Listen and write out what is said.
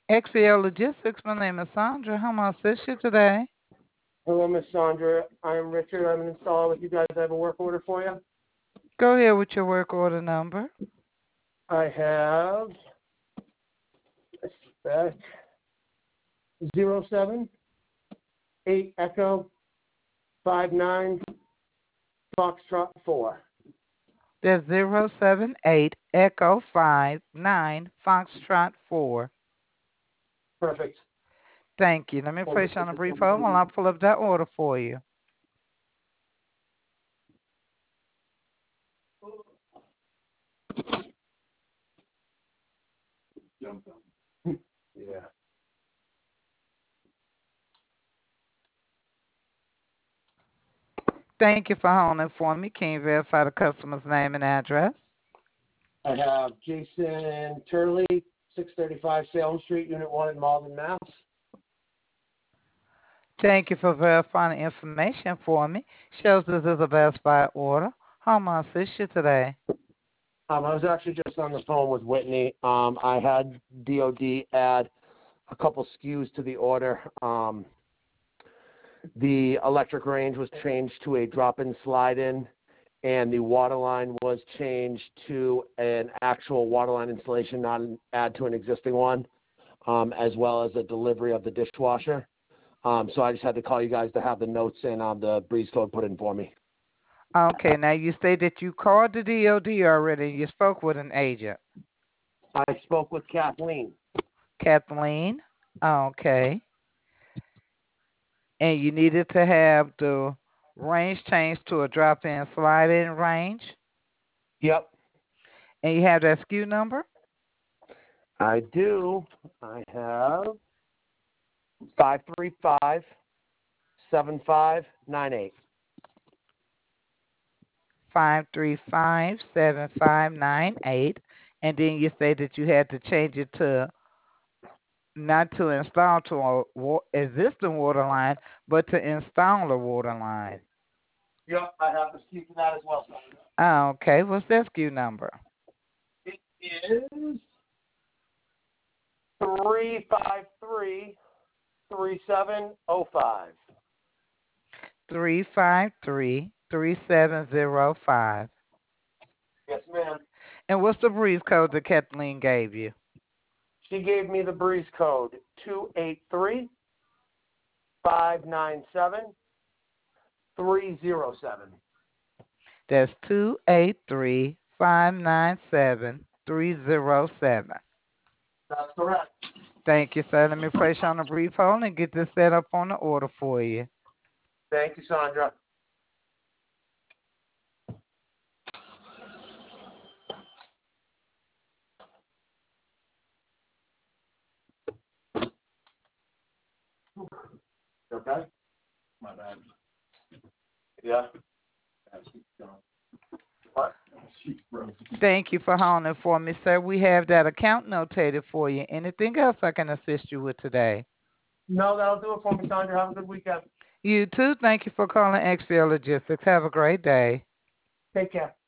XPO Logistics, my name is Sandra. How may I assist you today? Hello, Miss Sandra. I'm Richard. I'm an installer with you guys. I have a work order for you. Go ahead with your work order number. I have spec 07 8 Echo 59 Foxtrot 4. That's 078 Echo 59 Foxtrot 4. Perfect. Thank you. Let me place you on a brief hold while I pull up that order for you. Yeah. Thank you for holding for me. Can you verify the customer's name and address? I have Jason Turley, 635 Salem Street, Unit 1 in Malden, Mass. Thank you for verifying the information for me. Shows this is a Best Buy order. How may I assist you today? I was actually just on the phone with Whitney. I had DOD add a couple SKUs to the order. The electric range was changed to a drop-in slide-in, and the water line was changed to an actual water line installation, not an add to an existing one, as well as a delivery of the dishwasher. So I just had to call you guys to have the notes and the breeze code put in for me. Okay, now you say that you called the DOD already. You spoke with an agent. I spoke with Kathleen. Kathleen? Okay. And you needed to have the range changed to a drop-in slide-in range? Yep, And you have that SKU number? I do. I have 535-7598. 5357598. And then you say that you had to change it to not to install to a existing water line, but to install a water line. Yep, I have the SKU for that as well. Okay, what's that SKU number? It is 353-3705. 3533705. Yes, ma'am. And what's the brief code that Kathleen gave you? She gave me the breeze code 283-597-307. That's 283-597-307. That's correct. Thank you, sir. Let me place you on a brief hold and get this set up on the order for you. Thank you, Sandra. Okay? My bad. Yeah? What? Thank you for holding for me, sir. We have that account notated for you. Anything else I can assist you with today? No, that'll do it for me, Sandra. Have a good weekend. You too. Thank you for calling XPL Logistics. Have a great day. Take care.